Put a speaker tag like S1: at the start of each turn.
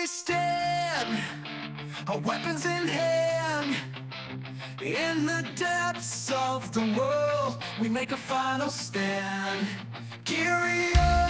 S1: we stand, our weapons in hand. In the depths of the world, we make a final stand. Geary up.